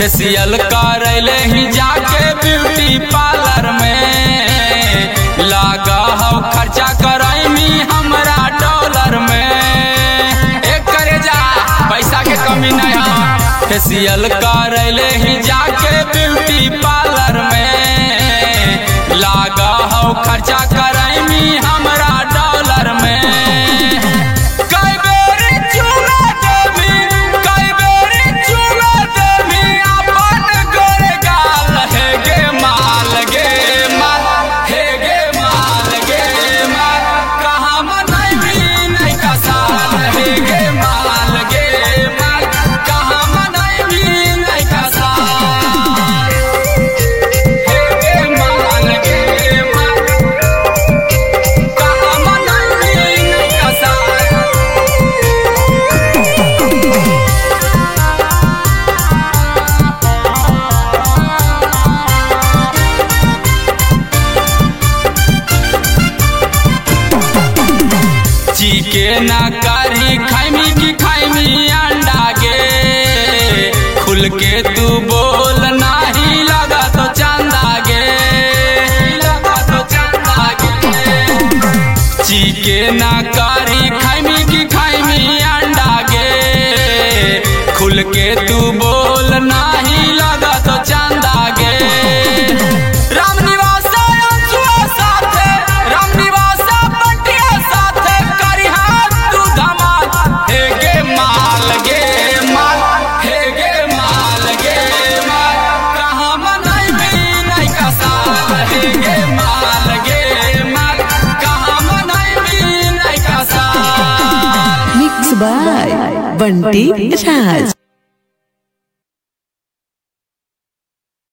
Facial करैले ही जाके beauty parlour में लागा हो खर्चा कराई हमरा डॉलर में। एक करे जा पैसा के कमी नहीं है। फेशियल करैले ही जाके ब्यूटी पार्लर में लागा हो खर्चा कराई हमरा डॉलर में। के ना करी खाइमी की खाइमी अंडा गे खुल के तू बोल नाही लगा तो चंदा गे लगा तो चंदा गे। चीके ना करी खाइमी की खाइमी अंडा गे खुल के तू बोल नाही लगा तो चंदा गे। Mixed by Bunty Raj।